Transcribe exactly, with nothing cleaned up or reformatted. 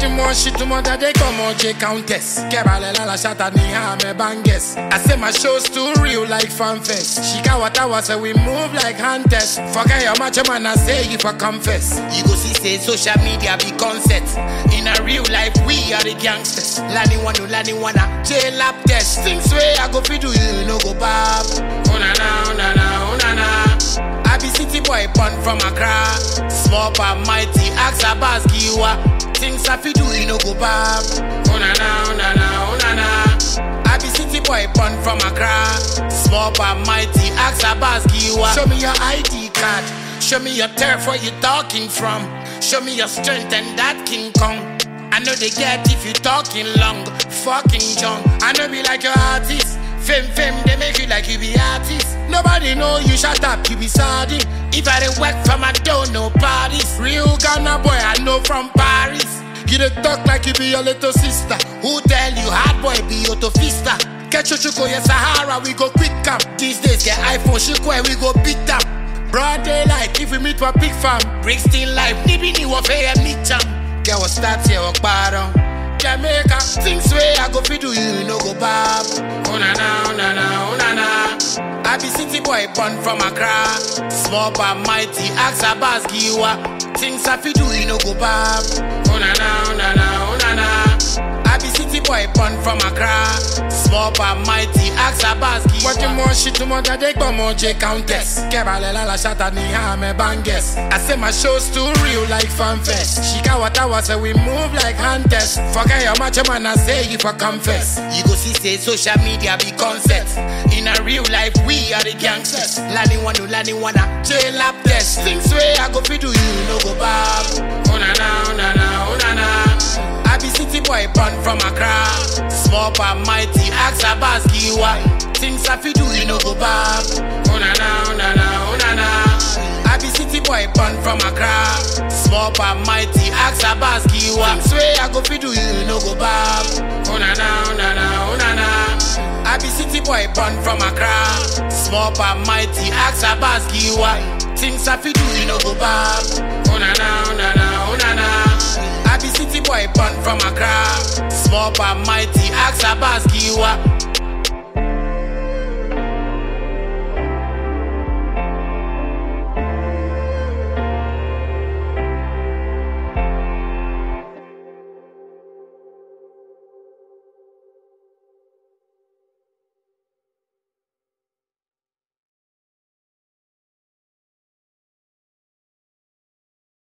tu mon shit, tout mon daddy comme mon J Countess. Kebale la la chata ni ha me banges. I say my show's too real like fanfest. She got what I was, so we move like hunters. Forget your macho man, I say you for confess. You go see say social media be concept. In a real life, we are the gangsters. Lani wanu, lani wana, jail lap test. Things way I go fi do you, no go bab. Oh na na, oh na na, oh na na. I be city boy born from Accra. Small but mighty, ask a bas giwa. Things I fi do you, no go bab. Oh na na, oh na na, oh na na. I be city boy born from Accra. Small but mighty, ask a bas giwa. Show me your I D card. Show me your turf, where you talking from. Show me your strength and that King Kong. I know they get if you talking long, fucking junk. I know be like your artist. Fame, fame, they make you like you be artist. Nobody know you shut up, you be sardine. If I didn't work from I don't know parties. Real Ghana boy, I know from Paris. You dey talk like you be your little sister. Who tell you hard boy be your tofista? Get your chuko, yes Sahara, we go quick up. These days get iPhone, chuko, we go beat up. Broad daylight, if we meet for big fam. Brixton life, nibi ni warfare meet jam. Get what starts here, walk bottom. Jamaica, things way I go fi do you, no go bab. Oh na na, oh na na, oh na na. I be city boy born from Accra. Small but mighty, ask a bas giwa. Things I fi do you, no go bab. Oh na na, oh na na, oh na na. I be city boy born from Accra. Small but mighty, ask a bas giwa. What you more shit to more daddy, but more J Countess. Kebale la la chata ni ha me banges. I say my show's too real like fanfest. She got what I was, so we move like hunters. Forget your macho man, I say you for confess. You go see say social media be concept. In a real life, we are the gangsters. Lani wanu, lani wana, jail lap test. Things way I go fi do you, no go bab. Oh na na, oh na na, oh na na. I be city boy born from Accra. Small but mighty, ask a bas giwa. Things I fi do you, no go bab. Oh na na, oh na na, oh na na. I be city boy born from Accra. Small but mighty, ask a bas giwa. Things way I go fi do you, no go bab. Oh na na, oh na na, oh na na. I be city boy born from Accra. Small but mighty, ask a bas giwa. Things I fi do you, no go bab. Oh na na, oh na na, oh na na. I be city boy born from Accra. Small but mighty, ask a bas giwa.